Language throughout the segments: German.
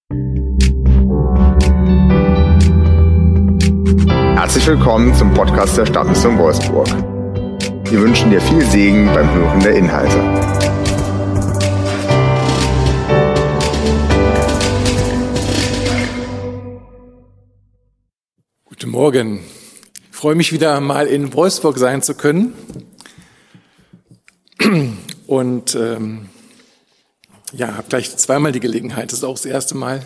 Herzlich willkommen zum Podcast der Stadtmission Wolfsburg. Wir wünschen dir viel Segen beim Hören der Inhalte. Guten Morgen. Ich freue mich wieder mal in Wolfsburg sein zu können. Und habe gleich zweimal die Gelegenheit. Das ist auch das erste Mal.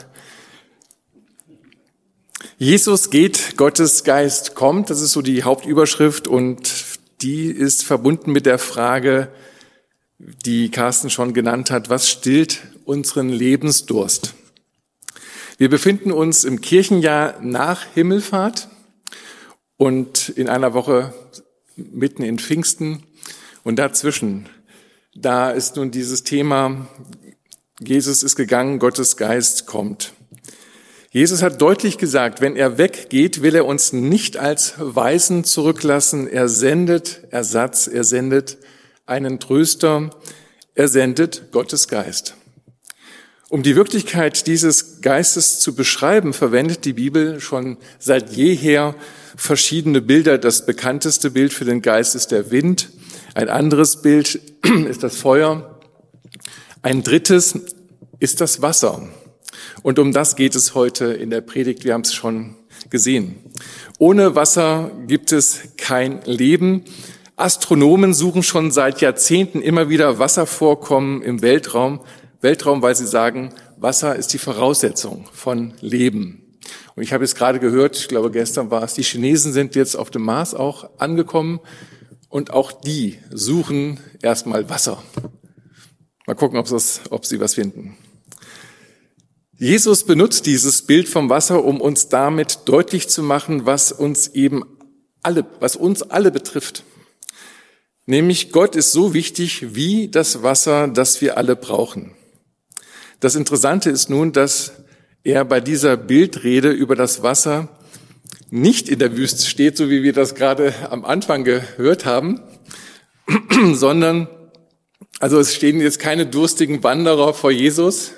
Jesus geht, Gottes Geist kommt. Das ist so die Hauptüberschrift und die ist verbunden mit der Frage, die Carsten schon genannt hat: Was stillt unseren Lebensdurst? Wir befinden uns im Kirchenjahr nach Himmelfahrt und in einer Woche mitten in Pfingsten. Und dazwischen, da ist nun dieses Thema: Jesus ist gegangen, Gottes Geist kommt. Jesus hat deutlich gesagt, wenn er weggeht, will er uns nicht als Waisen zurücklassen. Er sendet Ersatz, er sendet einen Tröster, er sendet Gottes Geist. Um die Wirklichkeit dieses Geistes zu beschreiben, verwendet die Bibel schon seit jeher verschiedene Bilder. Das bekannteste Bild für den Geist ist der Wind. Ein anderes Bild ist das Feuer. Ein drittes ist das Wasser. Und um das geht es heute in der Predigt. Wir haben es schon gesehen. Ohne Wasser gibt es kein Leben. Astronomen suchen schon seit Jahrzehnten immer wieder Wasservorkommen im Weltraum, weil sie sagen, Wasser ist die Voraussetzung von Leben. Und ich habe jetzt gerade gehört, ich glaube gestern war es, die Chinesen sind jetzt auf dem Mars auch angekommen und auch die suchen erstmal Wasser. Mal gucken, ob sie was finden. Jesus benutzt dieses Bild vom Wasser, um uns damit deutlich zu machen, was uns alle betrifft. Nämlich Gott ist so wichtig wie das Wasser, das wir alle brauchen. Das Interessante ist nun, dass er bei dieser Bildrede über das Wasser nicht in der Wüste steht, so wie wir das gerade am Anfang gehört haben, sondern, es stehen jetzt keine durstigen Wanderer vor Jesus,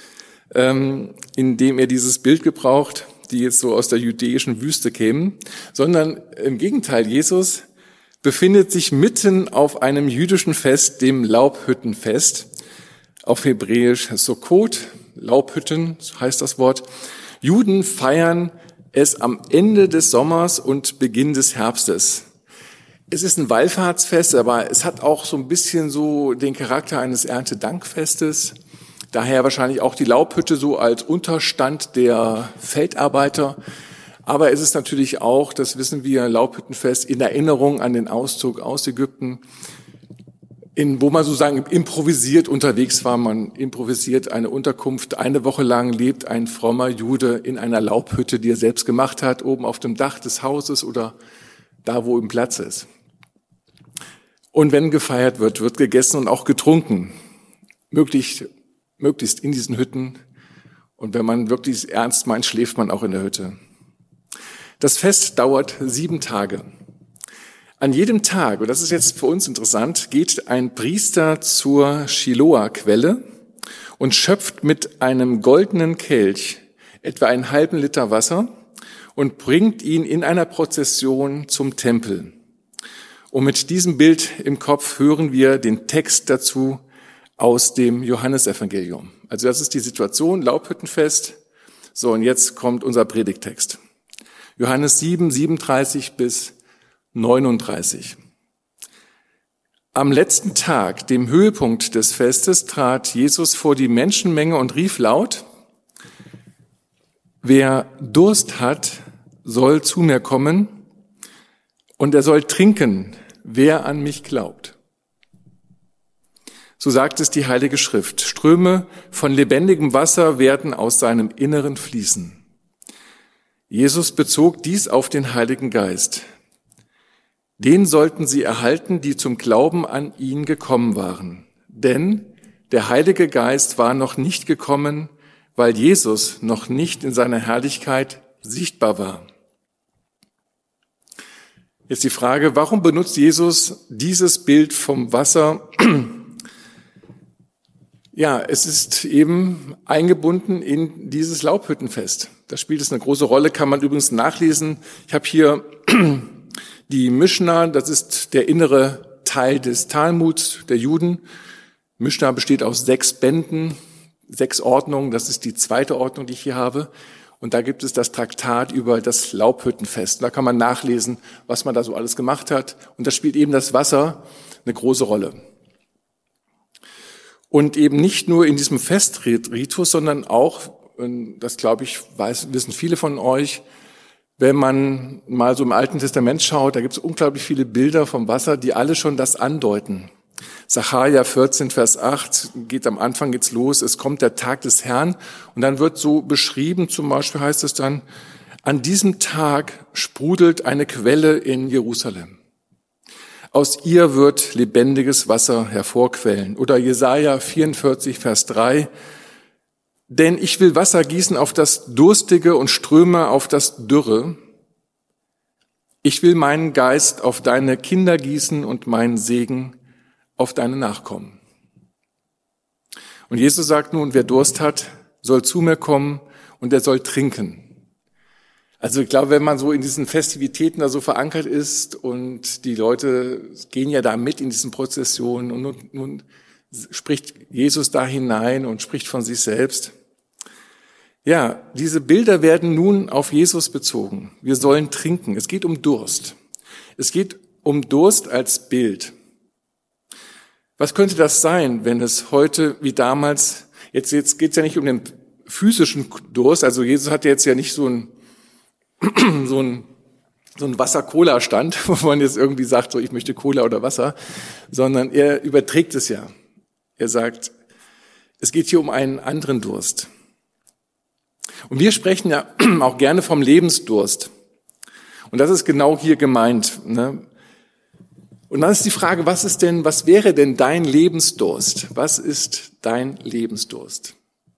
indem er dieses Bild gebraucht, die jetzt so aus der judäischen Wüste kämen, sondern im Gegenteil, Jesus befindet sich mitten auf einem jüdischen Fest, dem Laubhüttenfest, auf Hebräisch Sukkot, Laubhütten heißt das Wort. Juden feiern es am Ende des Sommers und Beginn des Herbstes. Es ist ein Wallfahrtsfest, aber es hat auch so ein bisschen so den Charakter eines Erntedankfestes. Daher wahrscheinlich auch die Laubhütte so als Unterstand der Feldarbeiter. Aber es ist natürlich auch, das wissen wir, Laubhüttenfest in Erinnerung an den Auszug aus Ägypten, wo man sozusagen improvisiert unterwegs war. Man improvisiert eine Unterkunft. Eine Woche lang lebt ein frommer Jude in einer Laubhütte, die er selbst gemacht hat, oben auf dem Dach des Hauses oder da, wo ihm Platz ist. Und wenn gefeiert wird, wird gegessen und auch getrunken. Möglichst in diesen Hütten. Und wenn man wirklich ernst meint, schläft man auch in der Hütte. Das Fest dauert 7 Tage. An jedem Tag, und das ist jetzt für uns interessant, geht ein Priester zur Shiloah-Quelle und schöpft mit einem goldenen Kelch etwa einen halben Liter Wasser und bringt ihn in einer Prozession zum Tempel. Und mit diesem Bild im Kopf hören wir den Text dazu aus dem Johannesevangelium. Also das ist die Situation, Laubhüttenfest. So, und jetzt kommt unser Predigttext. Johannes 7, 37 bis 39. Am letzten Tag, dem Höhepunkt des Festes, trat Jesus vor die Menschenmenge und rief laut: Wer Durst hat, soll zu mir kommen, und er soll trinken, wer an mich glaubt. So sagt es die Heilige Schrift. Ströme von lebendigem Wasser werden aus seinem Inneren fließen. Jesus bezog dies auf den Heiligen Geist. Den sollten sie erhalten, die zum Glauben an ihn gekommen waren. Denn der Heilige Geist war noch nicht gekommen, weil Jesus noch nicht in seiner Herrlichkeit sichtbar war. Jetzt die Frage, warum benutzt Jesus dieses Bild vom Wasser? Ja, es ist eben eingebunden in dieses Laubhüttenfest. Da spielt es eine große Rolle, kann man übrigens nachlesen. Ich habe hier die Mischna, das ist der innere Teil des Talmuds der Juden. Mischna besteht aus 6 Bänden, 6 Ordnungen, das ist die zweite Ordnung, die ich hier habe. Und da gibt es das Traktat über das Laubhüttenfest. Da kann man nachlesen, was man da so alles gemacht hat. Und da spielt eben das Wasser eine große Rolle. Und eben nicht nur in diesem Festritus, sondern auch, das glaube ich, wissen viele von euch, wenn man mal so im Alten Testament schaut, da gibt es unglaublich viele Bilder vom Wasser, die alle schon das andeuten. Sacharja 14, Vers 8, am Anfang geht's los, es kommt der Tag des Herrn und dann wird so beschrieben, zum Beispiel heißt es dann, an diesem Tag sprudelt eine Quelle in Jerusalem. Aus ihr wird lebendiges Wasser hervorquellen. Oder Jesaja 44, Vers 3. Denn ich will Wasser gießen auf das Durstige und Ströme auf das Dürre. Ich will meinen Geist auf deine Kinder gießen und meinen Segen auf deine Nachkommen. Und Jesus sagt nun, wer Durst hat, soll zu mir kommen und er soll trinken. Also ich glaube, wenn man so in diesen Festivitäten da so verankert ist und die Leute gehen ja da mit in diesen Prozessionen und nun spricht Jesus da hinein und spricht von sich selbst. Ja, diese Bilder werden nun auf Jesus bezogen. Wir sollen trinken. Es geht um Durst. Es geht um Durst als Bild. Was könnte das sein, wenn es heute wie damals, jetzt geht es ja nicht um den physischen Durst, also Jesus hat jetzt ja nicht so ein Wasser-Cola-Stand, wo man jetzt irgendwie sagt, so ich möchte Cola oder Wasser, sondern er überträgt es ja. Er sagt, es geht hier um einen anderen Durst. Und wir sprechen ja auch gerne vom Lebensdurst. Und das ist genau hier gemeint. Ne? Und dann ist die Frage, was wäre denn dein Lebensdurst? Was ist dein Lebensdurst?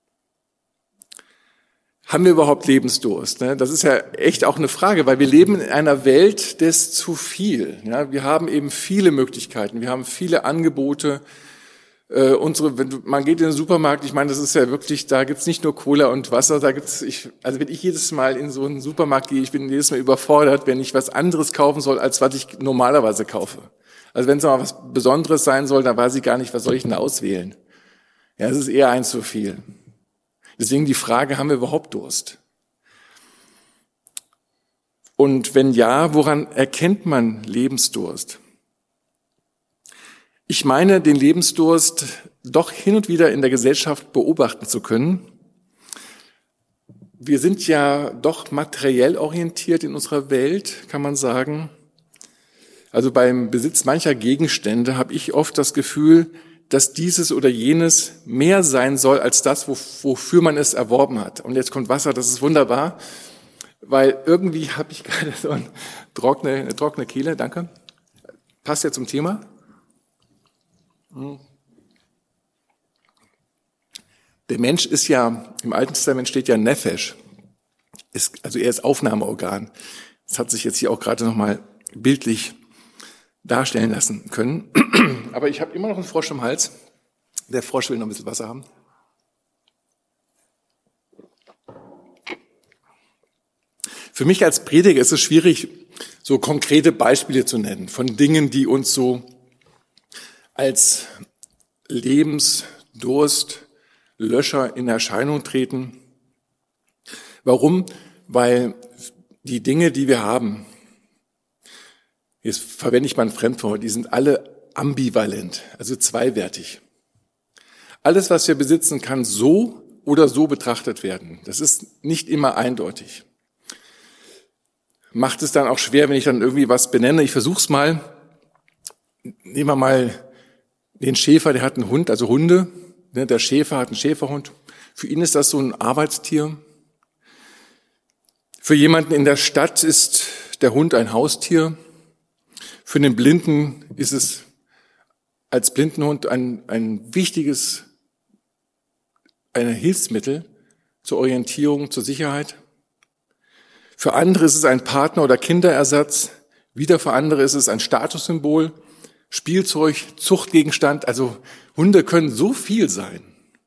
Haben wir überhaupt Lebensdurst? Das ist ja echt auch eine Frage, weil wir leben in einer Welt des zu viel. Ja, wir haben eben viele Möglichkeiten, wir haben viele Angebote. Man geht in den Supermarkt, ich meine, das ist ja wirklich, da gibt's nicht nur Cola und Wasser, wenn ich jedes Mal in so einen Supermarkt gehe, ich bin jedes Mal überfordert, wenn ich was anderes kaufen soll, als was ich normalerweise kaufe. Also wenn es mal was Besonderes sein soll, dann weiß ich gar nicht, was soll ich denn auswählen? Ja, es ist eher eins zu viel. Deswegen die Frage, haben wir überhaupt Durst? Und wenn ja, woran erkennt man Lebensdurst? Ich meine, den Lebensdurst doch hin und wieder in der Gesellschaft beobachten zu können. Wir sind ja doch materiell orientiert in unserer Welt, kann man sagen. Also beim Besitz mancher Gegenstände habe ich oft das Gefühl, dass dieses oder jenes mehr sein soll als das, wofür man es erworben hat. Und jetzt kommt Wasser, das ist wunderbar, weil irgendwie habe ich gerade so eine trockene Kehle, danke. Passt ja zum Thema. Der Mensch ist ja, im Alten Testament steht ja Nefesh, also er ist Aufnahmeorgan. Das hat sich jetzt hier auch gerade nochmal bildlich darstellen lassen können. Aber ich habe immer noch einen Frosch im Hals. Der Frosch will noch ein bisschen Wasser haben. Für mich als Prediger ist es schwierig, so konkrete Beispiele zu nennen von Dingen, die uns so als Lebensdurstlöscher in Erscheinung treten. Warum? Weil die Dinge, die wir haben, jetzt verwende ich mal ein Fremdwort, die sind alle ambivalent, also zweiwertig. Alles, was wir besitzen, kann so oder so betrachtet werden. Das ist nicht immer eindeutig. Macht es dann auch schwer, wenn ich dann irgendwie was benenne. Ich versuche es mal. Nehmen wir mal den Schäfer, der hat einen Hund, also Hunde. Der Schäfer hat einen Schäferhund. Für ihn ist das so ein Arbeitstier. Für jemanden in der Stadt ist der Hund ein Haustier. Für den Blinden ist es als Blindenhund ein wichtiges Hilfsmittel zur Orientierung, zur Sicherheit. Für andere ist es ein Partner- oder Kinderersatz. Wieder für andere ist es ein Statussymbol, Spielzeug, Zuchtgegenstand. Also Hunde können so viel sein.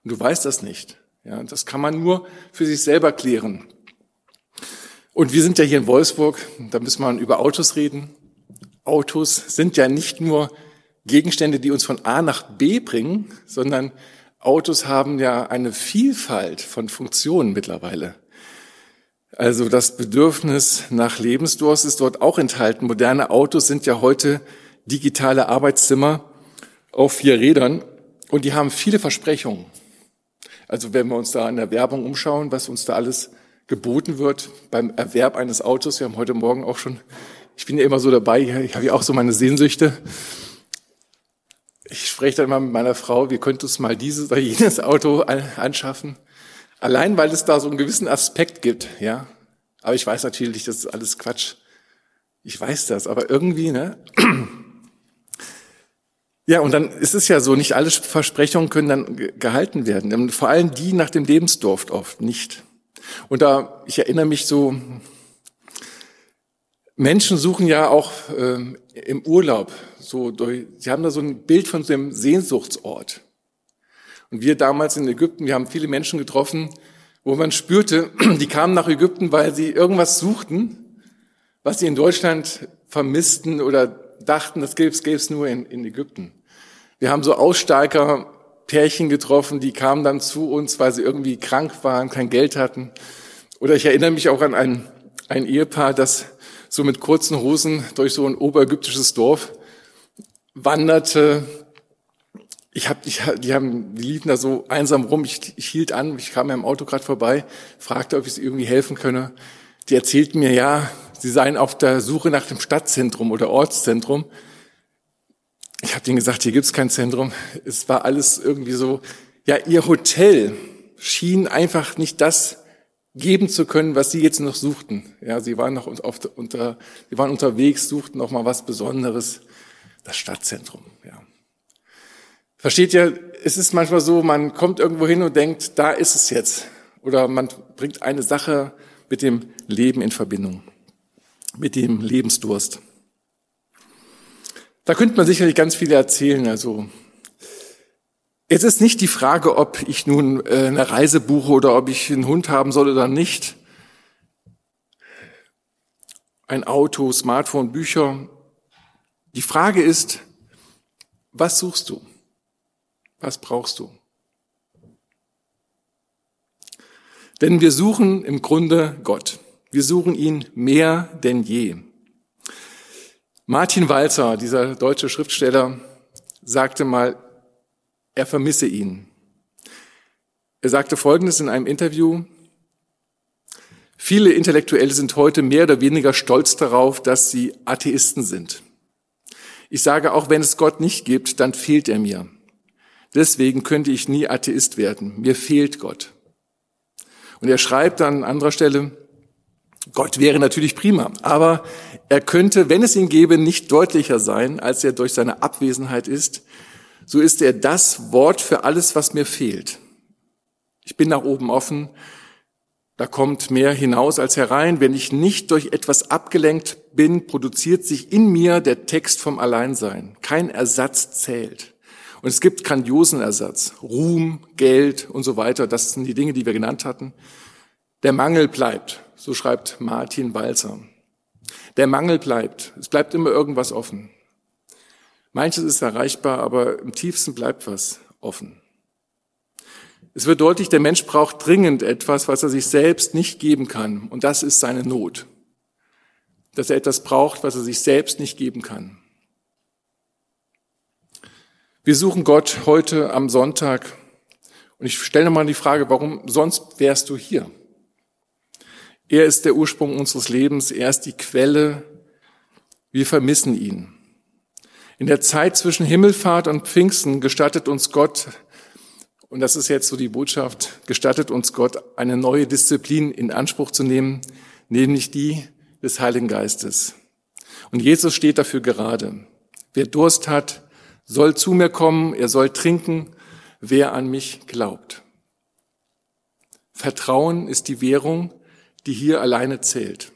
Und du weißt das nicht. Ja, das kann man nur für sich selber klären. Und wir sind ja hier in Wolfsburg, da müssen wir über Autos reden. Autos sind ja nicht nur Gegenstände, die uns von A nach B bringen, sondern Autos haben ja eine Vielfalt von Funktionen mittlerweile. Also das Bedürfnis nach Lebensdurst ist dort auch enthalten. Moderne Autos sind ja heute digitale Arbeitszimmer auf 4 Rädern und die haben viele Versprechungen. Also wenn wir uns da in der Werbung umschauen, was uns da alles geboten wird beim Erwerb eines Autos. Wir haben heute Morgen auch schon, ich bin ja immer so dabei, ich habe ja auch so meine Sehnsüchte. Ich spreche dann immer mit meiner Frau, wir könnten uns mal dieses oder jenes Auto anschaffen. Allein, weil es da so einen gewissen Aspekt gibt, ja. Aber ich weiß natürlich, das ist alles Quatsch. Ich weiß das, aber irgendwie, ne? Ja, und dann ist es ja so, nicht alle Versprechungen können dann gehalten werden. Und vor allem die nach dem Lebensdurft oft nicht. Und ich erinnere mich so, Menschen suchen ja auch im Urlaub, sie haben da so ein Bild von so einem Sehnsuchtsort. Und wir damals in Ägypten, wir haben viele Menschen getroffen, wo man spürte, die kamen nach Ägypten, weil sie irgendwas suchten, was sie in Deutschland vermissten oder dachten, das gäbe es nur in Ägypten. Wir haben so Aussteiger-Pärchen getroffen, die kamen dann zu uns, weil sie irgendwie krank waren, kein Geld hatten. Oder ich erinnere mich auch an ein Ehepaar, das so mit kurzen Hosen durch so ein oberägyptisches Dorf wanderte. Die liefen da so einsam rum. Ich hielt an, ich kam ja im Auto gerade vorbei, fragte, ob ich sie irgendwie helfen könne. Die erzählten mir, ja, sie seien auf der Suche nach dem Stadtzentrum oder Ortszentrum. Ich habe denen gesagt, hier gibt's kein Zentrum. Es war alles irgendwie so, ja, ihr Hotel schien einfach nicht das geben zu können, was sie jetzt noch suchten. Ja, sie waren noch sie waren unterwegs, suchten noch mal was Besonderes, das Stadtzentrum. Ja. Versteht ihr, es ist manchmal so, man kommt irgendwo hin und denkt, da ist es jetzt. Oder man bringt eine Sache mit dem Leben in Verbindung, mit dem Lebensdurst. Da könnte man sicherlich ganz viel erzählen. Also es ist nicht die Frage, ob ich nun eine Reise buche oder ob ich einen Hund haben soll oder nicht. Ein Auto, Smartphone, Bücher. Die Frage ist, was suchst du? Was brauchst du? Denn wir suchen im Grunde Gott. Wir suchen ihn mehr denn je. Martin Walzer, dieser deutsche Schriftsteller, sagte mal, er vermisse ihn. Er sagte Folgendes in einem Interview: Viele Intellektuelle sind heute mehr oder weniger stolz darauf, dass sie Atheisten sind. Ich sage, auch wenn es Gott nicht gibt, dann fehlt er mir. Deswegen könnte ich nie Atheist werden. Mir fehlt Gott. Und er schreibt an anderer Stelle, Gott wäre natürlich prima, aber er könnte, wenn es ihn gäbe, nicht deutlicher sein, als er durch seine Abwesenheit ist. So ist er das Wort für alles, was mir fehlt. Ich bin nach oben offen, da kommt mehr hinaus als herein. Wenn ich nicht durch etwas abgelenkt bin, produziert sich in mir der Text vom Alleinsein. Kein Ersatz zählt. Und es gibt grandiosen Ersatz. Ruhm, Geld und so weiter, das sind die Dinge, die wir genannt hatten. Der Mangel bleibt, so schreibt Martin Walzer. Der Mangel bleibt, es bleibt immer irgendwas offen. Manches ist erreichbar, aber im tiefsten bleibt was offen. Es wird deutlich, der Mensch braucht dringend etwas, was er sich selbst nicht geben kann. Und das ist seine Not. Dass er etwas braucht, was er sich selbst nicht geben kann. Wir suchen Gott heute am Sonntag. Und ich stelle nochmal die Frage, warum sonst wärst du hier? Er ist der Ursprung unseres Lebens. Er ist die Quelle. Wir vermissen ihn. In der Zeit zwischen Himmelfahrt und Pfingsten gestattet uns Gott, und das ist jetzt so die Botschaft, gestattet uns Gott, eine neue Disziplin in Anspruch zu nehmen, nämlich die des Heiligen Geistes. Und Jesus steht dafür gerade. Wer Durst hat, soll zu mir kommen, er soll trinken, wer an mich glaubt. Vertrauen ist die Währung, die hier alleine zählt.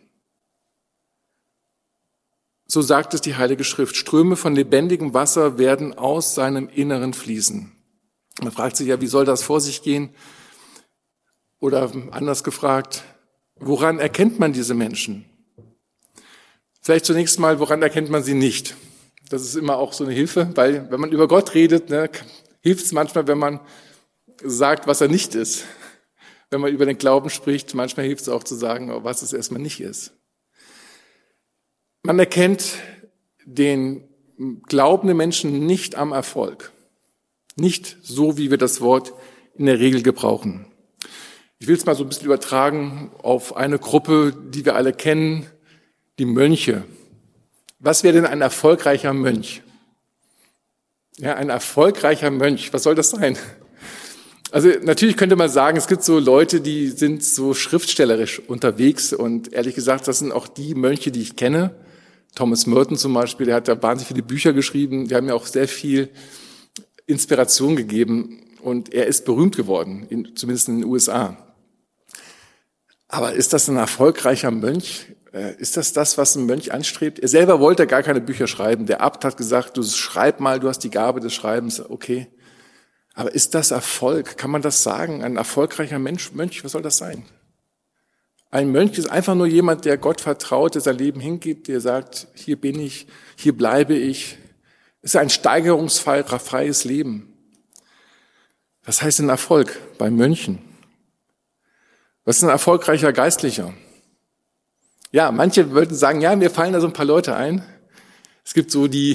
So sagt es die Heilige Schrift, Ströme von lebendigem Wasser werden aus seinem Inneren fließen. Man fragt sich ja, wie soll das vor sich gehen? Oder anders gefragt, woran erkennt man diese Menschen? Vielleicht zunächst mal, woran erkennt man sie nicht? Das ist immer auch so eine Hilfe, weil wenn man über Gott redet, hilft es manchmal, wenn man sagt, was er nicht ist. Wenn man über den Glauben spricht, manchmal hilft es auch zu sagen, was es erstmal nicht ist. Man erkennt den glaubenden Menschen nicht am Erfolg. Nicht so, wie wir das Wort in der Regel gebrauchen. Ich will es mal so ein bisschen übertragen auf eine Gruppe, die wir alle kennen, die Mönche. Was wäre denn ein erfolgreicher Mönch? Ja, ein erfolgreicher Mönch, was soll das sein? Also natürlich könnte man sagen, es gibt so Leute, die sind so schriftstellerisch unterwegs und ehrlich gesagt, das sind auch die Mönche, die ich kenne. Thomas Merton zum Beispiel, der hat da wahnsinnig viele Bücher geschrieben, die haben mir auch sehr viel Inspiration gegeben und er ist berühmt geworden, zumindest in den USA. Aber ist das ein erfolgreicher Mönch? Ist das, was ein Mönch anstrebt? Er selber wollte gar keine Bücher schreiben. Der Abt hat gesagt, du schreib mal, du hast die Gabe des Schreibens. Okay. Aber ist das Erfolg? Kann man das sagen? Ein erfolgreicher Mönch, was soll das sein? Ein Mönch ist einfach nur jemand, der Gott vertraut, der sein Leben hingibt, der sagt, hier bin ich, hier bleibe ich. Es ist ein steigerungsfreies Leben. Was heißt denn Erfolg bei Mönchen? Was ist ein erfolgreicher Geistlicher? Ja, manche würden sagen, ja, mir fallen da so ein paar Leute ein. Es gibt so die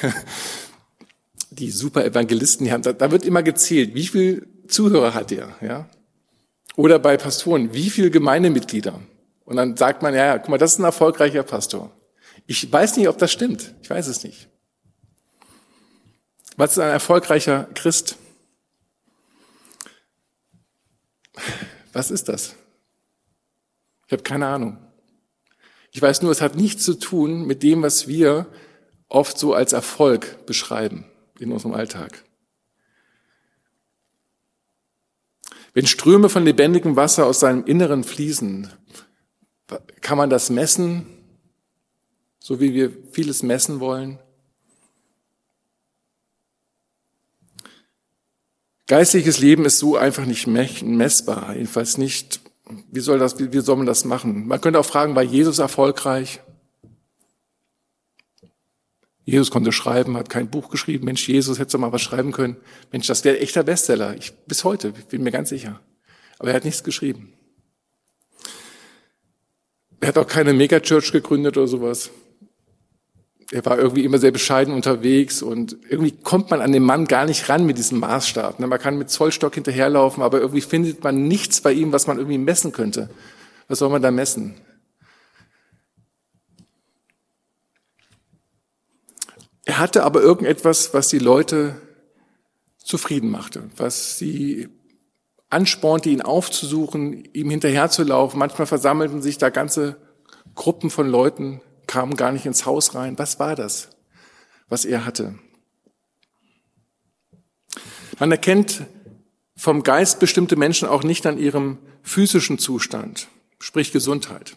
super Evangelisten, da wird immer gezählt, wie viel Zuhörer hat der, ja? Oder bei Pastoren, wie viele Gemeindemitglieder? Und dann sagt man, ja, guck mal, das ist ein erfolgreicher Pastor. Ich weiß nicht, ob das stimmt. Ich weiß es nicht. Was ist ein erfolgreicher Christ? Was ist das? Ich habe keine Ahnung. Ich weiß nur, es hat nichts zu tun mit dem, was wir oft so als Erfolg beschreiben in unserem Alltag. Wenn Ströme von lebendigem Wasser aus seinem Inneren fließen, kann man das messen, so wie wir vieles messen wollen? Geistliches Leben ist so einfach nicht messbar, jedenfalls nicht. Wie soll man das machen? Man könnte auch fragen, war Jesus erfolgreich? Jesus konnte schreiben, hat kein Buch geschrieben. Mensch, Jesus, hätte doch mal was schreiben können. Mensch, das wäre echter Bestseller. Bis heute, bin mir ganz sicher. Aber er hat nichts geschrieben. Er hat auch keine Megachurch gegründet oder sowas. Er war irgendwie immer sehr bescheiden unterwegs und irgendwie kommt man an den Mann gar nicht ran mit diesem Maßstab. Man kann mit Zollstock hinterherlaufen, aber irgendwie findet man nichts bei ihm, was man irgendwie messen könnte. Was soll man da messen? Er hatte aber irgendetwas, was die Leute zufrieden machte, was sie anspornte, ihn aufzusuchen, ihm hinterherzulaufen. Manchmal versammelten sich da ganze Gruppen von Leuten, kamen gar nicht ins Haus rein. Was war das, was er hatte? Man erkennt vom Geist bestimmte Menschen auch nicht an ihrem physischen Zustand, sprich Gesundheit.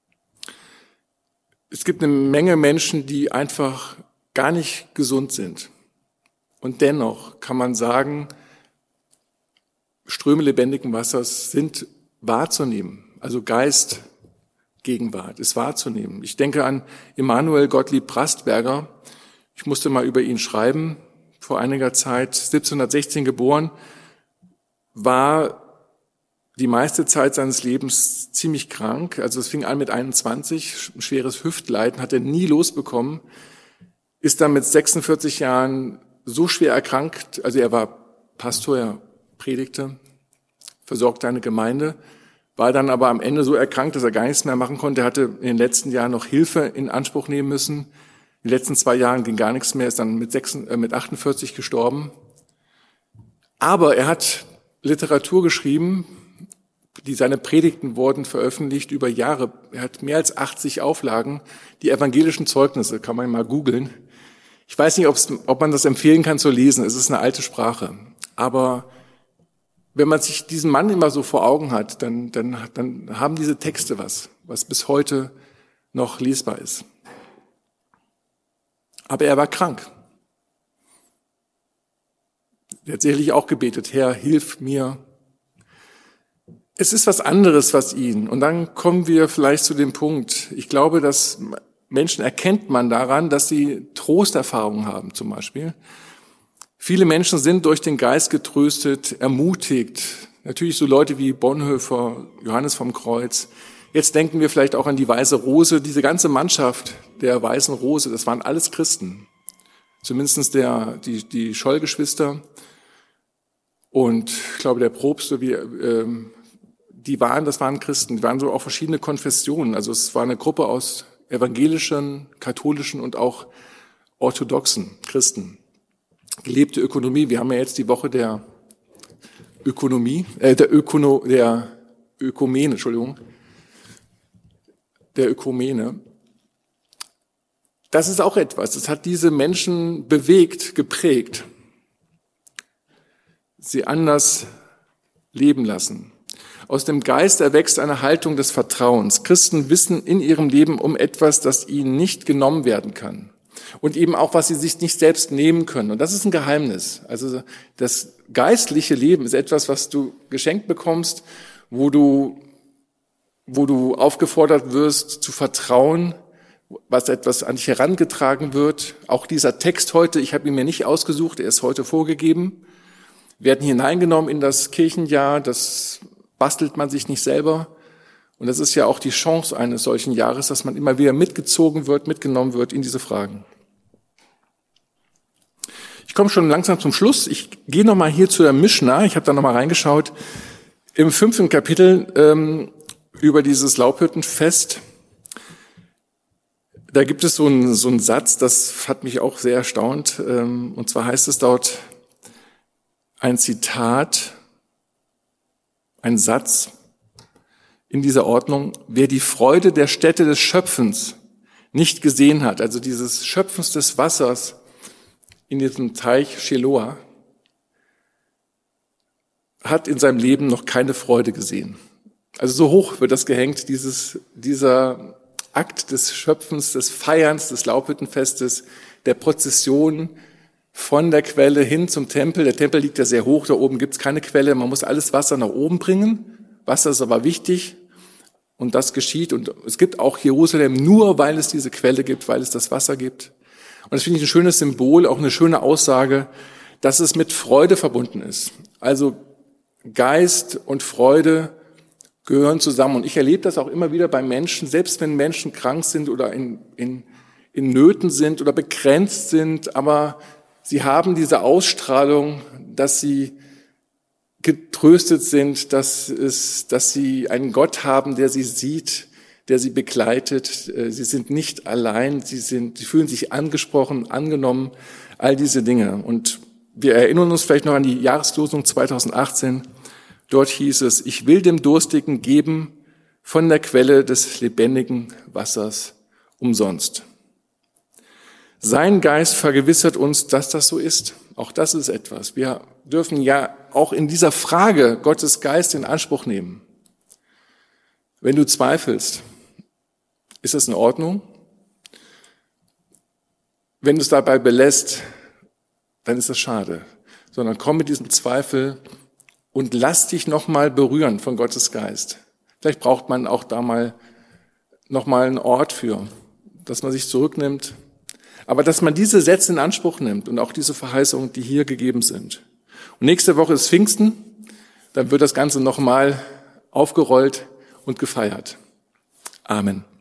Es gibt eine Menge Menschen, die einfach gar nicht gesund sind. Und dennoch kann man sagen, Ströme lebendigen Wassers sind wahrzunehmen, also Geistgegenwart ist wahrzunehmen. Ich denke an Emanuel Gottlieb Brastberger. Ich musste mal über ihn schreiben, vor einiger Zeit, 1716 geboren, war die meiste Zeit seines Lebens ziemlich krank. Also es fing an mit 21, ein schweres Hüftleiden, hat er nie losbekommen, ist dann mit 46 Jahren so schwer erkrankt, also er war Pastor, er predigte, versorgte eine Gemeinde, war dann aber am Ende so erkrankt, dass er gar nichts mehr machen konnte. Er hatte in den letzten Jahren noch Hilfe in Anspruch nehmen müssen. In den letzten 2 Jahren ging gar nichts mehr, ist dann mit 48 gestorben. Aber er hat Literatur geschrieben, seine Predigten wurden veröffentlicht über Jahre. Er hat mehr als 80 Auflagen. Die evangelischen Zeugnisse, kann man mal googeln. Ich weiß nicht, ob man das empfehlen kann zu lesen. Es ist eine alte Sprache. Aber wenn man sich diesen Mann immer so vor Augen hat, dann haben diese Texte was bis heute noch lesbar ist. Aber er war krank. Der hat sicherlich auch gebetet, Herr, hilf mir. Es ist was anderes, was ihn. Und dann kommen wir vielleicht zu dem Punkt. Ich glaube, dass Menschen erkennt man daran, dass sie Trosterfahrungen haben zum Beispiel. Viele Menschen sind durch den Geist getröstet, ermutigt. Natürlich so Leute wie Bonhoeffer, Johannes vom Kreuz. Jetzt denken wir vielleicht auch an die Weiße Rose. Diese ganze Mannschaft der Weißen Rose, das waren alles Christen. Zumindest die Scholl-Geschwister und ich glaube der Propst, das waren Christen. Die waren so auch verschiedene Konfessionen. Also es war eine Gruppe aus evangelischen, katholischen und auch orthodoxen Christen. Gelebte Ökonomie. Wir haben ja jetzt die Woche der Ökumene, der Ökumene. Das ist auch etwas. Das hat diese Menschen bewegt, geprägt, sie anders leben lassen. Aus dem Geist erwächst eine Haltung des Vertrauens. Christen wissen in ihrem Leben um etwas, das ihnen nicht genommen werden kann. Und eben auch, was sie sich nicht selbst nehmen können. Und das ist ein Geheimnis. Also das geistliche Leben ist etwas, was du geschenkt bekommst, wo du aufgefordert wirst zu vertrauen, was etwas an dich herangetragen wird. Auch dieser Text heute, ich habe ihn mir nicht ausgesucht, er ist heute vorgegeben. Wir werden hineingenommen in das Kirchenjahr, das bastelt man sich nicht selber. Und das ist ja auch die Chance eines solchen Jahres, dass man immer wieder mitgezogen wird, mitgenommen wird in diese Fragen. Ich komme schon langsam zum Schluss. Ich gehe nochmal hier zu der Mischna. Ich habe da nochmal reingeschaut. Im 5. Kapitel über dieses Laubhüttenfest. Da gibt es so einen Satz, das hat mich auch sehr erstaunt. Und zwar heißt es dort ein Zitat, ein Satz in dieser Ordnung: Wer die Freude der Stätte des Schöpfens nicht gesehen hat, also dieses Schöpfens des Wassers in diesem Teich Shiloah, hat in seinem Leben noch keine Freude gesehen. Also so hoch wird das gehängt, dieser Akt des Schöpfens, des Feierns, des Laubhüttenfestes, der Prozession von der Quelle hin zum Tempel. Der Tempel liegt ja sehr hoch, da oben gibt es keine Quelle, man muss alles Wasser nach oben bringen. Wasser ist aber wichtig und das geschieht. Und es gibt auch Jerusalem nur, weil es diese Quelle gibt, weil es das Wasser gibt. Und das finde ich ein schönes Symbol, auch eine schöne Aussage, dass es mit Freude verbunden ist. Also Geist und Freude gehören zusammen. Und ich erlebe das auch immer wieder bei Menschen, selbst wenn Menschen krank sind oder in Nöten sind oder begrenzt sind, aber sie haben diese Ausstrahlung, dass sie getröstet sind, dass sie einen Gott haben, der sie sieht, der sie begleitet. Sie sind nicht allein, sie fühlen sich angesprochen, angenommen, all diese Dinge. Und wir erinnern uns vielleicht noch an die Jahreslosung 2018. Dort hieß es: Ich will dem Durstigen geben von der Quelle des lebendigen Wassers umsonst. Sein Geist vergewissert uns, dass das so ist. Auch das ist etwas. Wir dürfen ja auch in dieser Frage Gottes Geist in Anspruch nehmen. Wenn du zweifelst, ist das in Ordnung? Wenn du es dabei belässt, dann ist das schade. Sondern komm mit diesem Zweifel und lass dich nochmal berühren von Gottes Geist. Vielleicht braucht man auch da nochmal einen Ort für, dass man sich zurücknimmt. Aber dass man diese Sätze in Anspruch nimmt und auch diese Verheißungen, die hier gegeben sind. Und nächste Woche ist Pfingsten, dann wird das Ganze nochmal aufgerollt und gefeiert. Amen.